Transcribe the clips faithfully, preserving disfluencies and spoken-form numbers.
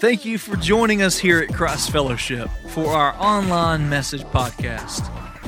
Thank you for joining us here at Christ Fellowship for our online message podcast.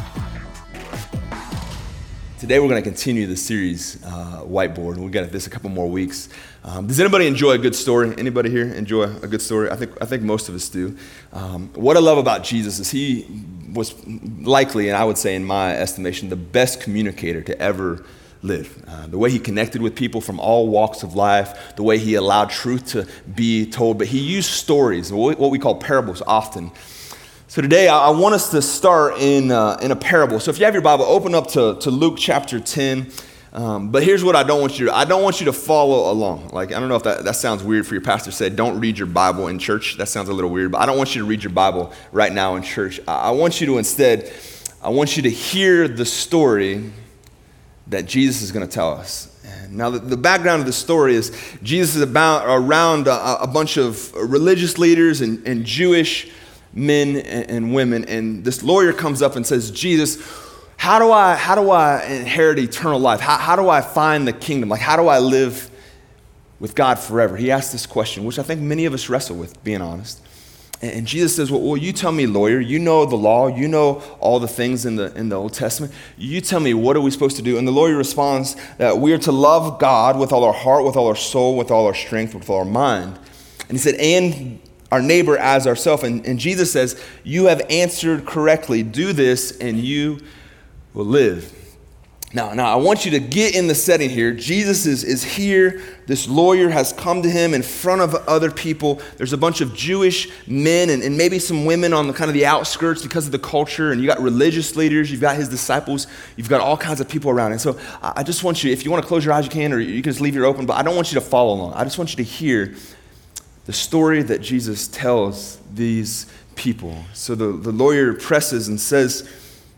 Today we're going to continue the series, uh, Whiteboard. We've got this a couple more weeks. Um, does anybody enjoy a good story? Anybody here enjoy a good story? I think I think most of us do. Um, what I love about Jesus is he was likely, and I would say in my estimation, the best communicator to ever live. Uh, the way he connected with people from all walks of life, the way he allowed truth to be told, but he used stories, what we call parables often. So today I want us to start in uh, in a parable. So if you have your Bible, open up to, to Luke chapter ten. Um, but here's what I don't want you to do. I don't want you to follow along. Like, I don't know if that, that sounds weird for your pastor said, don't read your Bible in church. That sounds a little weird, but I don't want you to read your Bible right now in church. I, I want you to instead, I want you to hear the story that Jesus is going to tell us. And now, the, the background of the story is Jesus is about around a, a bunch of religious leaders and, and Jewish men and, and women, and this lawyer comes up and says, Jesus, how do I how do I inherit eternal life? How, how do I find the kingdom? Like, how do I live with God forever? He asked this question, which I think many of us wrestle with, being honest. And Jesus says, well, well, you tell me, lawyer, you know the law, you know all the things in the in the Old Testament. You tell me, what are we supposed to do? And the lawyer responds that we are to love God with all our heart, with all our soul, with all our strength, with all our mind. And he said, and our neighbor as ourselves. And, and Jesus says, you have answered correctly. Do this and you will live. Now, now, I want you to get in the setting here. Jesus is, is here. This lawyer has come to him in front of other people. There's a bunch of Jewish men and, and maybe some women on the kind of the outskirts because of the culture. And you got religious leaders. You've got his disciples. You've got all kinds of people around. And so I just want you, if you want to close your eyes, you can, or you can just leave your open. But I don't want you to follow along. I just want you to hear the story that Jesus tells these people. So the, the lawyer presses and says,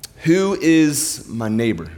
who is my neighbor?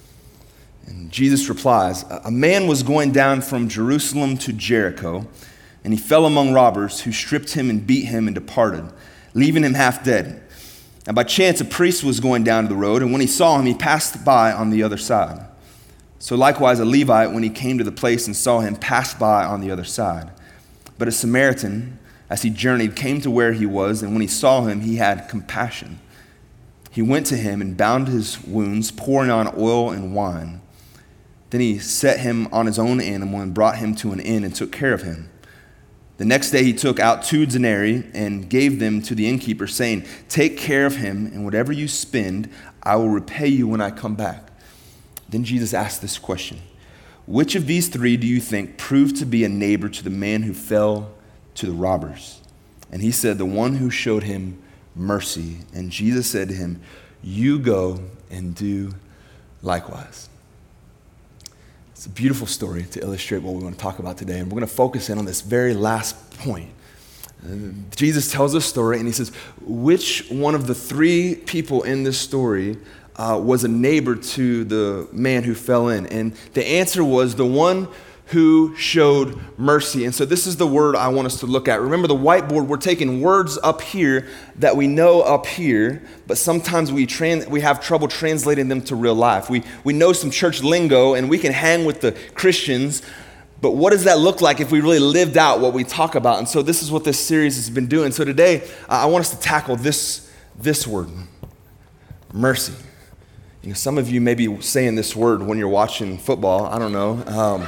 And Jesus replies, a man was going down from Jerusalem to Jericho, and he fell among robbers who stripped him and beat him and departed, leaving him half dead. And by chance, a priest was going down to the road, and when he saw him, he passed by on the other side. So likewise, a Levite, when he came to the place and saw him, passed by on the other side. But a Samaritan, as he journeyed, came to where he was, and when he saw him, he had compassion. He went to him and bound his wounds, pouring on oil and wine. Then he set him on his own animal and brought him to an inn and took care of him. The next day he took out two denarii and gave them to the innkeeper, saying, take care of him, and whatever you spend, I will repay you when I come back. Then Jesus asked this question, which of these three do you think proved to be a neighbor to the man who fell to the robbers? And he said, the one who showed him mercy. And Jesus said to him, you go and do likewise. It's a beautiful story to illustrate what we want to talk about today. And we're going to focus in on this very last point. Uh, Jesus tells a story and he says, which one of the three people in this story uh, was a neighbor to the man who fell in? And the answer was the one who showed mercy. And so this is the word I want us to look at. Remember the whiteboard, we're taking words up here that we know up here, but sometimes we trans- we have trouble translating them to real life. We we know some church lingo and we can hang with the Christians, but what does that look like if we really lived out what we talk about? And so this is what this series has been doing. So today, uh, I want us to tackle this, this word, mercy. You know, some of you may be saying this word when you're watching football. I don't know. Um,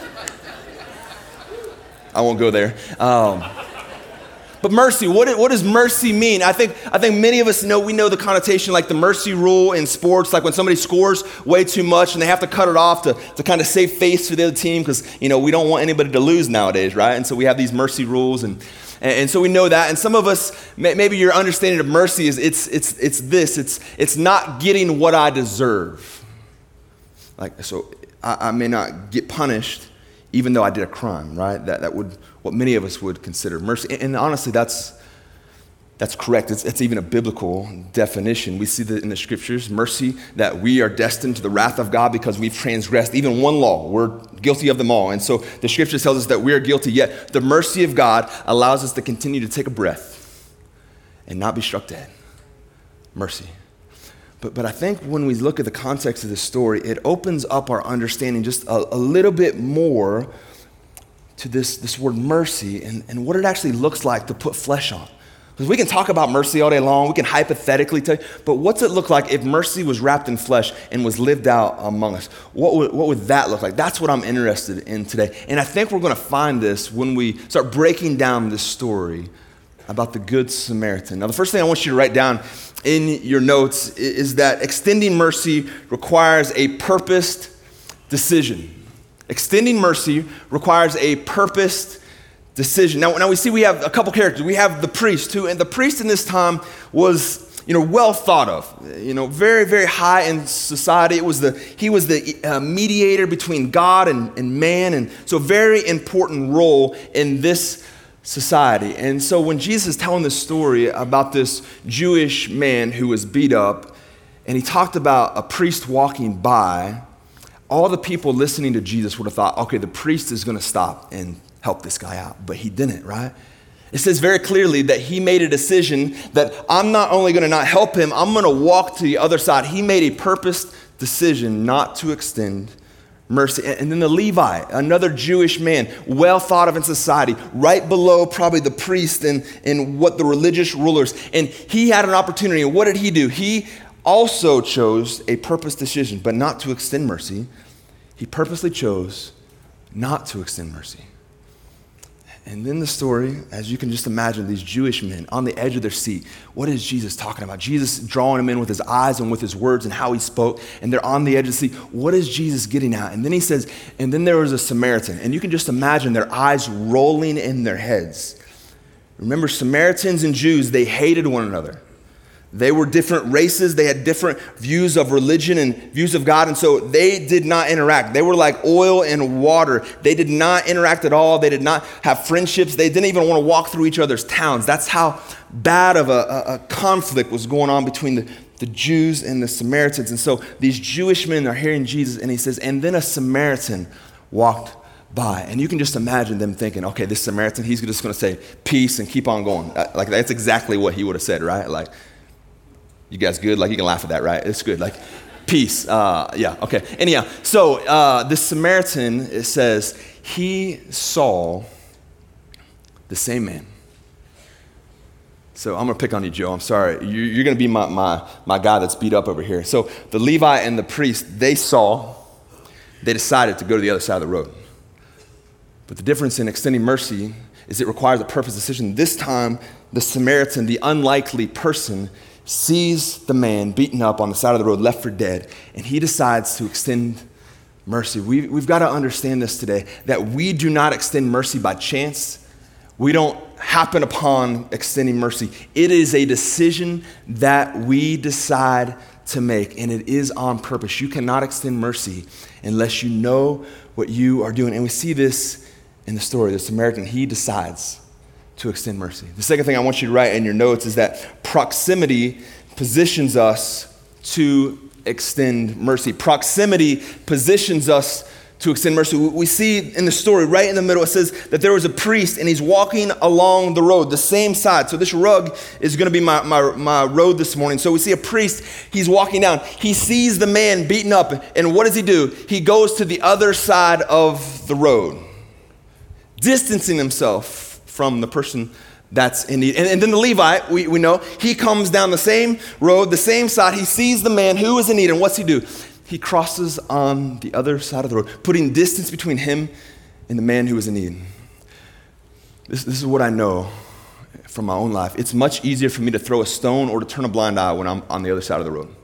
I won't go there. Um, but mercy, what, what does mercy mean? I think I think many of us know, we know the connotation like the mercy rule in sports, like when somebody scores way too much and they have to cut it off to, to kind of save face for the other team because, you know, we don't want anybody to lose nowadays, right? And so we have these mercy rules and and, and so we know that. And some of us, maybe your understanding of mercy is it's it's it's this, it's it's not getting what I deserve. Like, so I, I may not get punished even though I did a crime, right? That that would, what many of us would consider mercy. And, and honestly, that's that's correct. It's, it's even a biblical definition. We see that in the scriptures, mercy, that we are destined to the wrath of God because we've transgressed even one law. We're guilty of them all. And so the scripture tells us that we are guilty, yet the mercy of God allows us to continue to take a breath and not be struck dead. Mercy. But but I think when we look at the context of this story, it opens up our understanding just a, a little bit more to this, this word mercy and, and what it actually looks like to put flesh on. Because we can talk about mercy all day long, we can hypothetically tell you, but what's it look like if mercy was wrapped in flesh and was lived out among us? What would, what would that look like? That's what I'm interested in today. And I think we're gonna find this when we start breaking down this story about the Good Samaritan. Now, the first thing I want you to write down in your notes is that extending mercy requires a purposed decision. Extending mercy requires a purposed decision. Now, now we see we have a couple characters. We have the priest who, and the priest in this time was, you know, well thought of, you know, very, very high in society. It was the, he was the uh, mediator between God and, and man, and so very important role in this society. And so when Jesus is telling this story about this Jewish man who was beat up, and he talked about a priest walking by, all the people listening to Jesus would have thought, okay, the priest is going to stop and help this guy out, but he didn't, right? It says very clearly that he made a decision that I'm not only going to not help him, I'm going to walk to the other side. He made a purposed decision not to extend mercy. And then the Levite, another Jewish man, well thought of in society, right below probably the priest and, and what the religious rulers, and he had an opportunity. And what did he do? He also chose a purposed decision, but not to extend mercy. He purposely chose not to extend mercy. And then the story, as you can just imagine, these Jewish men on the edge of their seat. What is Jesus talking about? Jesus drawing them in with his eyes and with his words and how he spoke. And they're on the edge of the seat. What is Jesus getting at? And then he says, and then there was a Samaritan. And you can just imagine their eyes rolling in their heads. Remember, Samaritans and Jews, they hated one another. They were different races. They had different views of religion and views of God. And so they did not interact. They were like oil and water. They did not interact at all. They did not have friendships. They didn't even want to walk through each other's towns. That's how bad of a, a, a conflict was going on between the, the Jews and the Samaritans. And so these Jewish men are hearing Jesus, and he says, and then a Samaritan walked by. And you can just imagine them thinking, okay, this Samaritan, he's just going to say peace and keep on going. Like, that's exactly what he would have said, right? Like, you guys good? Like, you can laugh at that, right? It's good. Like, peace. Uh, yeah, okay. Anyhow, so uh, this Samaritan, it says, he saw the same man. So I'm going to pick on you, Joe. I'm sorry. You're, you're going to be my, my, my guy that's beat up over here. So the Levite and the priest, they saw, they decided to go to the other side of the road. But the difference in extending mercy is it requires a purpose decision. This time, the Samaritan, the unlikely person, sees the man beaten up on the side of the road, left for dead, and he decides to extend mercy. We, we've got to understand this today, that we do not extend mercy by chance. We don't happen upon extending mercy. It is a decision that we decide to make, and it is on purpose. You cannot extend mercy unless you know what you are doing. And we see this in the story. The Samaritan, he decides to extend mercy. The second thing I want you to write in your notes is that proximity positions us to extend mercy. Proximity positions us to extend mercy. We see in the story right in the middle, it says that there was a priest and he's walking along the road, the same side. So this rug is going to be my, my, my road this morning. So we see a priest, he's walking down. He sees the man beaten up, and what does he do? He goes to the other side of the road, distancing himself from the person that's in need. And, and then the Levite, we, we know, he comes down the same road, the same side. He sees the man who is in need, and what's he do? He crosses on the other side of the road, putting distance between him and the man who is in need. This, this is what I know from my own life. It's much easier for me to throw a stone or to turn a blind eye when I'm on the other side of the road.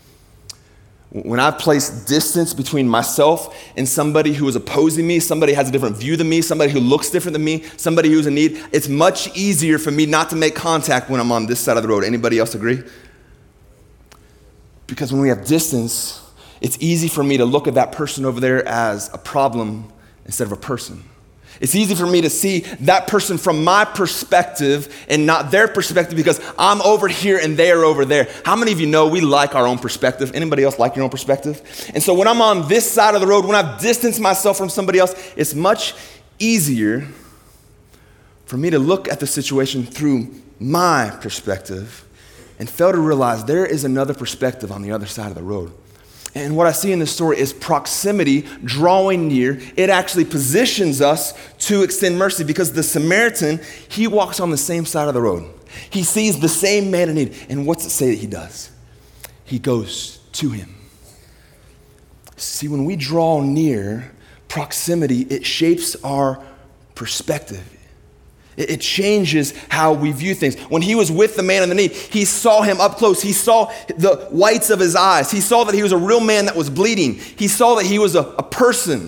When I place distance between myself and somebody who is opposing me, somebody has a different view than me, somebody who looks different than me, somebody who's in need, it's much easier for me not to make contact when I'm on this side of the road. Anybody else agree? Because when we have distance, it's easy for me to look at that person over there as a problem instead of a person. It's easy for me to see that person from my perspective and not their perspective because I'm over here and they are over there. How many of you know we like our own perspective? Anybody else like your own perspective? And so when I'm on this side of the road, when I've distanced myself from somebody else, it's much easier for me to look at the situation through my perspective and fail to realize there is another perspective on the other side of the road. And what I see in this story is proximity, drawing near. It actually positions us to extend mercy because the Samaritan, he walks on the same side of the road. He sees the same man in need. And what's it say that he does? He goes to him. See, when we draw near, proximity, it shapes our perspective. It changes how we view things. When he was with the man in the need, he saw him up close. He saw the whites of his eyes. He saw that he was a real man that was bleeding. He saw that he was a, a person.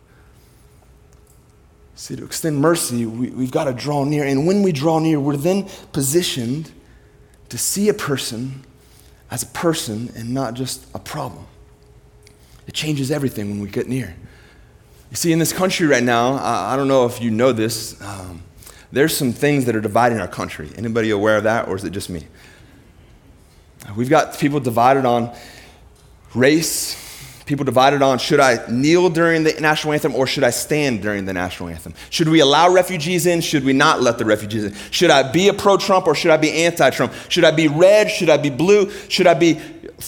See, to extend mercy, we, we've got to draw near. And when we draw near, we're then positioned to see a person as a person and not just a problem. It changes everything when we get near. You see, in this country right now, I, I don't know if you know this, um, there's some things that are dividing our country. Anybody aware of that, or is it just me? We've got people divided on race, people divided on should I kneel during the national anthem or should I stand during the national anthem? Should we allow refugees in? Should we not let the refugees in? Should I be a pro-Trump or should I be anti-Trump? Should I be red? Should I be blue? Should I be,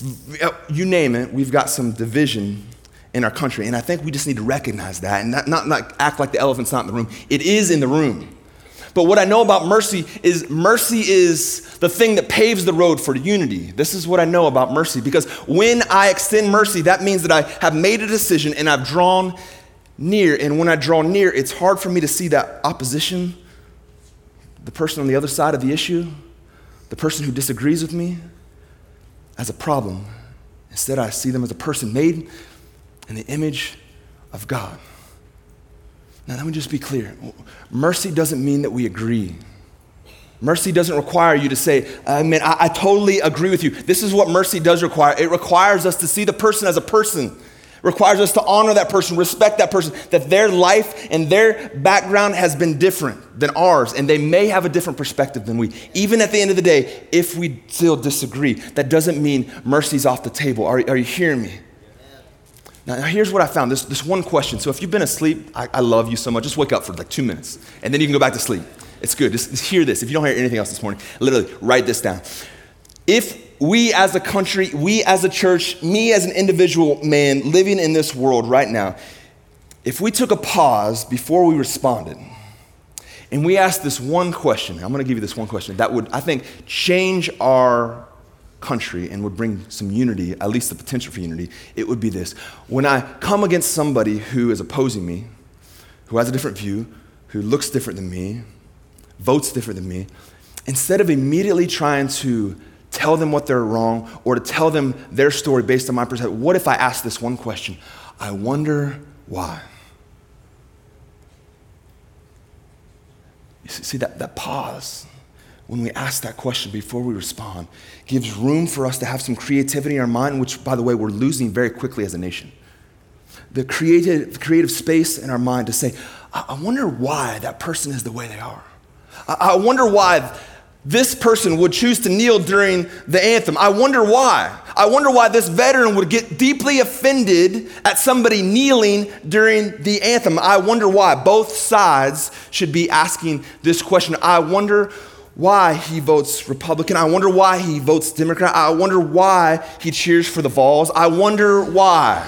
you name it, we've got some division in our country. And I think we just need to recognize that and not, not, not act like the elephant's not in the room. It is in the room. But what I know about mercy is mercy is the thing that paves the road for unity. This is what I know about mercy, because when I extend mercy, that means that I have made a decision and I've drawn near. And when I draw near, it's hard for me to see that opposition, the person on the other side of the issue, the person who disagrees with me, as a problem. Instead, I see them as a person made in the image of God. Now, let me just be clear. Mercy doesn't mean that we agree. Mercy doesn't require you to say, I mean, I, I totally agree with you. This is what mercy does require. It requires us to see the person as a person. It requires us to honor that person, respect that person, that their life and their background has been different than ours, and they may have a different perspective than we. Even at the end of the day, if we still disagree, that doesn't mean mercy's off the table. Are, are you hearing me? Now, now here's what I found, this, this one question. So if you've been asleep, I, I love you so much. Just wake up for like two minutes, and then you can go back to sleep. It's good. Just, just hear this. If you don't hear anything else this morning, literally write this down. If we as a country, we as a church, me as an individual man living in this world right now, if we took a pause before we responded, and we asked this one question, I'm going to give you this one question, that would, I think, change our country and would bring some unity, at least the potential for unity, it would be this. When I come against somebody who is opposing me, who has a different view, who looks different than me, votes different than me, instead of immediately trying to tell them what they're wrong or to tell them their story based on my perspective, what if I ask this one question? I wonder why. You see, that, that pause, when we ask that question before we respond, gives room for us to have some creativity in our mind, which, by the way, we're losing very quickly as a nation. The creative, creative space in our mind to say, I, I wonder why that person is the way they are. I, I wonder why this person would choose to kneel during the anthem. I wonder why. I wonder why this veteran would get deeply offended at somebody kneeling during the anthem. I wonder why. Both sides should be asking this question. I wonder why he votes Republican. I wonder why he votes Democrat. I wonder why he cheers for the Vols. I wonder why.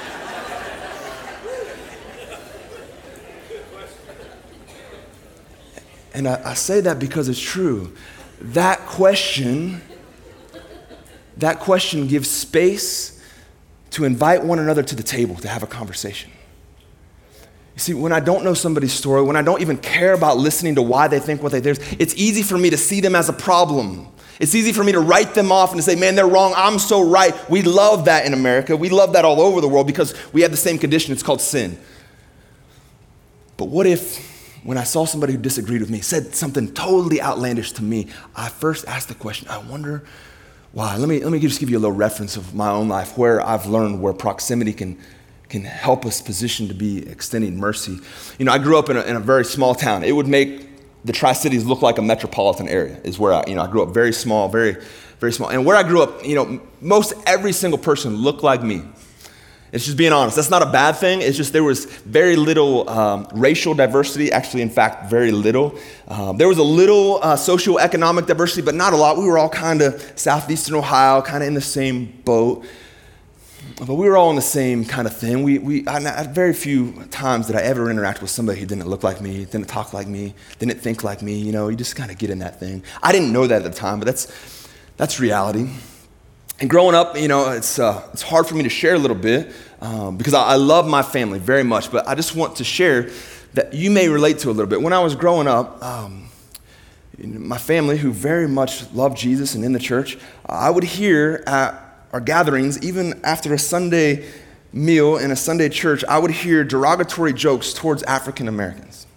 And I, I say that because it's true. That question, that question gives space to invite one another to the table to have a conversation. You see, when I don't know somebody's story, when I don't even care about listening to why they think what they think, it's easy for me to see them as a problem. It's easy for me to write them off and to say, man, they're wrong, I'm so right. We love that in America. We love that all over the world because we have the same condition. It's called sin. But what if, when I saw somebody who disagreed with me, said something totally outlandish to me, I first asked the question, I wonder why. Let me, let me just give you a little reference of my own life where I've learned where proximity can can help us position to be extending mercy. You know, I grew up in a, in a very small town. It would make the Tri-Cities look like a metropolitan area is where I, you know, I grew up very small, very, very small. And where I grew up, you know, most every single person looked like me. It's just being honest. That's not a bad thing. It's just there was very little um, racial diversity, actually, in fact, very little. Um, there was a little uh, socioeconomic diversity, but not a lot. We were all kind of southeastern Ohio, kind of in the same boat. but we were all in the same kind of thing. We, we, I, I, very few times did I ever interact with somebody who didn't look like me, didn't talk like me, didn't think like me. You know, you just kind of get in that thing. I didn't know that at the time, but that's that's reality. And growing up, you know, it's uh, it's hard for me to share a little bit um, because I, I love my family very much, but I just want to share that you may relate to a little bit. When I was growing up, um, my family, who very much loved Jesus and in the church, I would hear at our gatherings, even after a Sunday meal in a Sunday church, I would hear derogatory jokes towards African Americans.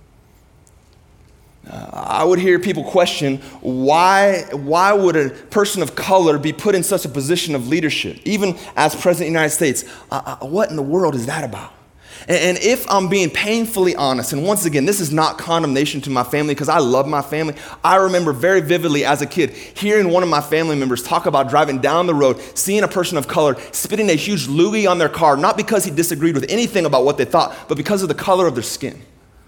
Uh, I would hear people question, why, why would a person of color be put in such a position of leadership, even as President of the United States? Uh, uh, what in the world is that about? And if I'm being painfully honest, and once again, this is not condemnation to my family because I love my family. I remember very vividly as a kid hearing one of my family members talk about driving down the road, seeing a person of color spitting a huge loogie on their car, not because he disagreed with anything about what they thought, but because of the color of their skin.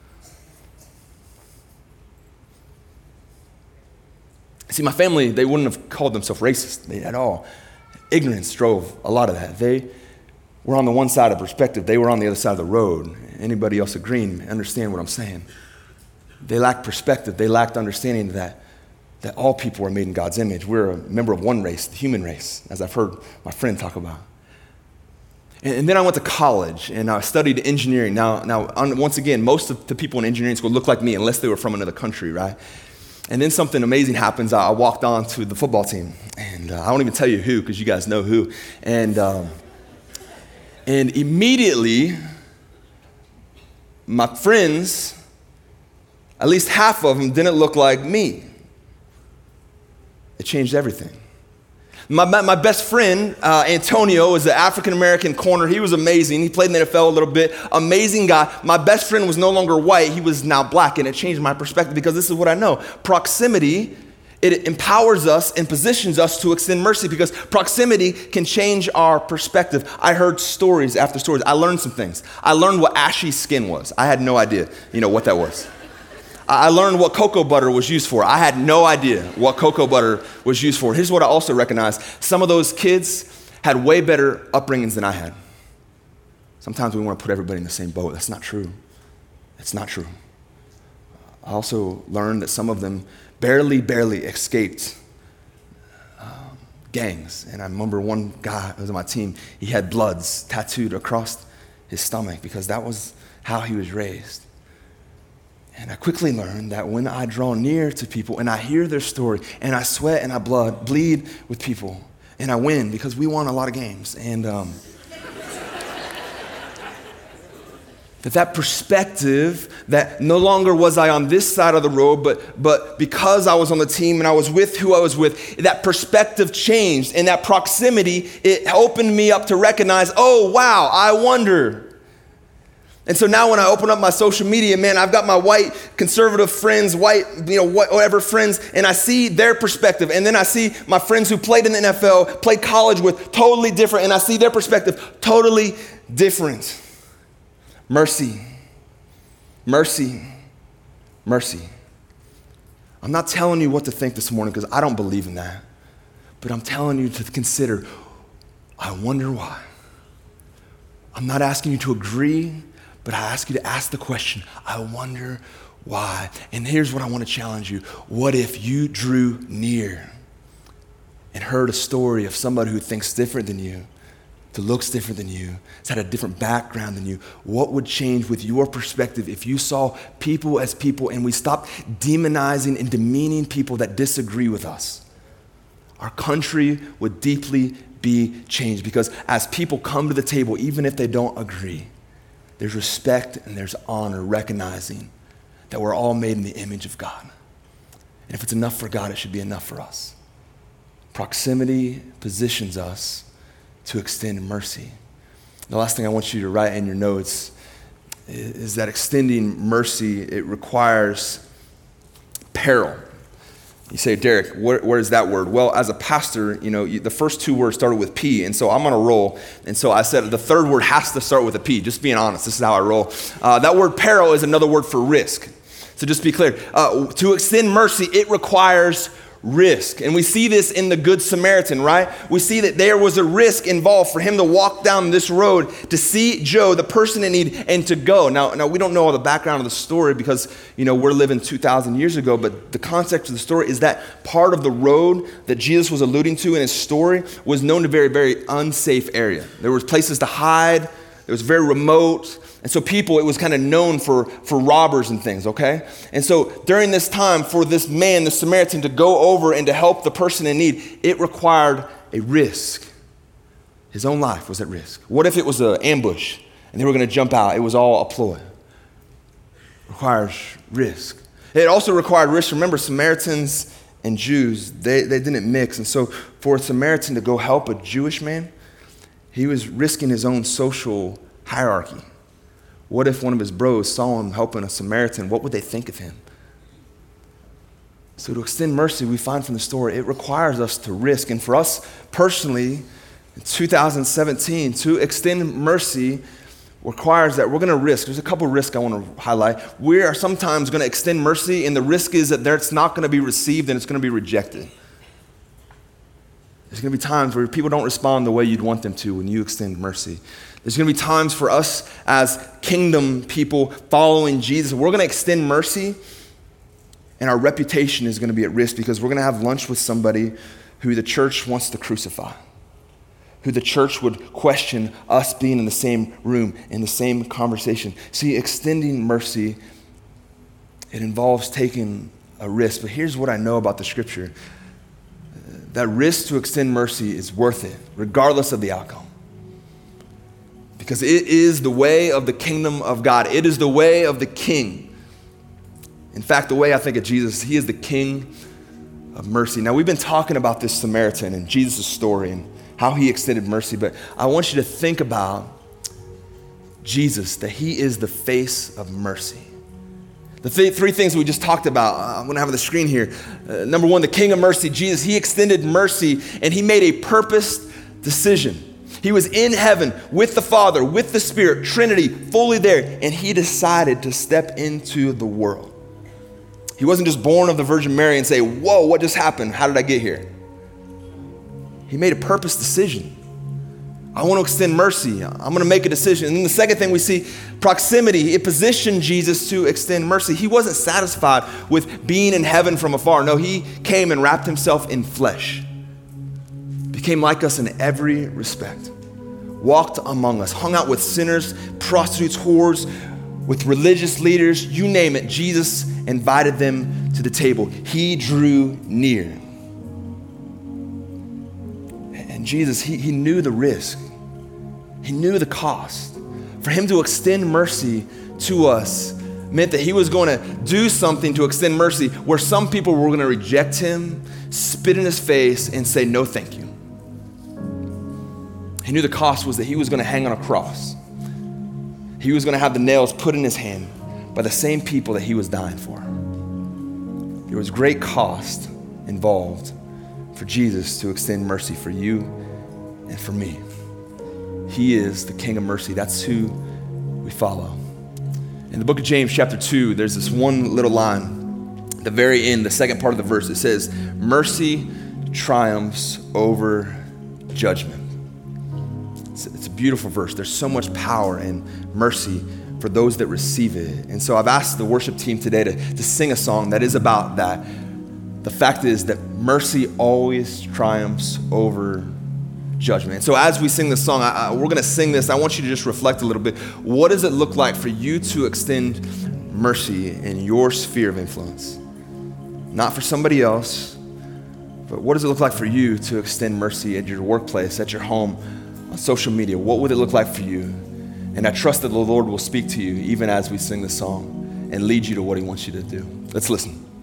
See, my family, they wouldn't have called themselves racist at all. Ignorance drove a lot of that. They We're on the one side of perspective. They were on the other side of the road. Anybody else agreeing, understand what I'm saying? They lacked perspective. They lacked understanding that, that all people are made in God's image. We're a member of one race, the human race, as I've heard my friend talk about. And, and then I went to college, and I studied engineering. Now, now, once again, most of the people in engineering school look like me unless they were from another country, right? And then something amazing happens. I walked on to the football team, and uh, I won't even tell you who because you guys know who. And... Um, And immediately, my friends, at least half of them, didn't look like me. It changed everything. My, my best friend, uh, Antonio, was an African-American corner. He was amazing. He played in the N F L a little bit. Amazing guy. My best friend was no longer white. He was now black, and it changed my perspective because this is what I know. Proximity, it empowers us and positions us to extend mercy because proximity can change our perspective. I heard stories after stories. I learned some things. I learned what ashy skin was. I had no idea, you know, what that was. I learned what cocoa butter was used for. I had no idea what cocoa butter was used for. Here's what I also recognized. Some of those kids had way better upbringings than I had. Sometimes we want to put everybody in the same boat. That's not true. It's not true. I also learned that some of them barely, barely escaped um, gangs. And I remember one guy who was on my team, he had Bloods tattooed across his stomach because that was how he was raised. And I quickly learned that when I draw near to people and I hear their story and I sweat and I blood, bleed with people and I win because we won a lot of games. And um, that that perspective, that no longer was I on this side of the road, but, but because I was on the team and I was with who I was with, that perspective changed. And that proximity, it opened me up to recognize, oh, wow, I wonder. And so now when I open up my social media, man, I've got my white conservative friends, white, you know, whatever friends, and I see their perspective. And then I see my friends who played in the N F L, played college with, totally different. And I see their perspective, totally different. Mercy, mercy, mercy. I'm not telling you what to think this morning because I don't believe in that. But I'm telling you to consider, I wonder why. I'm not asking you to agree, but I ask you to ask the question, I wonder why. And here's what I want to challenge you. What if you drew near and heard a story of somebody who thinks different than you, who looks different than you, has had a different background than you? What would change with your perspective if you saw people as people and we stopped demonizing and demeaning people that disagree with us? Our country would deeply be changed because as people come to the table, even if they don't agree, there's respect and there's honor, recognizing that we're all made in the image of God. And if it's enough for God, it should be enough for us. Proximity positions us to extend mercy. The last thing I want you to write in your notes is that extending mercy, it requires peril. You say, Derek, where, where is that word? Well, as a pastor, you know, you, the first two words started with P, and so I'm on a roll. And so I said the third word has to start with a P, just being honest. This is how I roll. Uh, that word peril is another word for risk. So just be clear. Uh, to extend mercy, it requires risk. And we see this in the Good Samaritan, right? We see that there was a risk involved for him to walk down this road to see Joe, the person in need, and to go. Now, now we don't know all the background of the story because, you know, we're living two thousand years ago, but the context of the story is that part of the road that Jesus was alluding to in his story was known to be a very, very unsafe area. There was places to hide. It was very remote. And so people, it was kind of known for, for robbers and things, okay? And so during this time, for this man, the Samaritan, to go over and to help the person in need, it required a risk. His own life was at risk. What if it was an ambush and they were going to jump out? It was all a ploy. It requires risk. It also required risk. Remember, Samaritans and Jews, they, they didn't mix. And so for a Samaritan to go help a Jewish man, he was risking his own social hierarchy. What if one of his bros saw him helping a Samaritan? What would they think of him? So to extend mercy, we find from the story, it requires us to risk. And for us personally, in two thousand seventeen, to extend mercy requires that we're going to risk. There's a couple of risks I want to highlight. We are sometimes going to extend mercy, and the risk is that it's not going to be received and it's going to be rejected. There's going to be times where people don't respond the way you'd want them to when you extend mercy. There's going to be times for us as kingdom people following Jesus. We're going to extend mercy, and our reputation is going to be at risk because we're going to have lunch with somebody who the church wants to crucify, who the church would question us being in the same room, in the same conversation. See, extending mercy, it involves taking a risk. But here's what I know about the scripture. That risk to extend mercy is worth it, regardless of the outcome. Because it is the way of the kingdom of God. It is the way of the king. In fact, the way I think of Jesus, he is the king of mercy. Now, we've been talking about this Samaritan and Jesus' story and how he extended mercy, but I want you to think about Jesus, that he is the face of mercy. The th- three things we just talked about, uh, I'm going to have on the screen here. Uh, number one, the King of mercy, Jesus, he extended mercy and he made a purposed decision. He was in heaven with the Father, with the Spirit, Trinity, fully there, and he decided to step into the world. He wasn't just born of the Virgin Mary and say, whoa, what just happened? How did I get here? He made a purposed decision. I want to extend mercy. I'm going to make a decision. And then the second thing we see, proximity. It positioned Jesus to extend mercy. He wasn't satisfied with being in heaven from afar. No, he came and wrapped himself in flesh. Became like us in every respect. Walked among us. Hung out with sinners, prostitutes, whores, with religious leaders. You name it. Jesus invited them to the table. He drew near. And Jesus, he, he knew the risk. He knew the cost. For him to extend mercy to us meant that he was going to do something to extend mercy where some people were going to reject him, spit in his face, and say, no, thank you. He knew the cost was that he was going to hang on a cross. He was going to have the nails put in his hand by the same people that he was dying for. There was great cost involved for Jesus to extend mercy for you and for me. He is the King of mercy. That's who we follow. In the book of James, chapter two, there's this one little line at the very end, the second part of the verse. It says, mercy triumphs over judgment. It's, it's a beautiful verse. There's so much power in mercy for those that receive it. And so I've asked the worship team today to, to sing a song that is about that. The fact is that mercy always triumphs over judgment. And so as we sing this song, I, I, we're going to sing this. I want you to just reflect a little bit. What does it look like for you to extend mercy in your sphere of influence? Not for somebody else, but what does it look like for you to extend mercy at your workplace, at your home, on social media? What would it look like for you? And I trust that the Lord will speak to you even as we sing this song and lead you to what he wants you to do. Let's listen.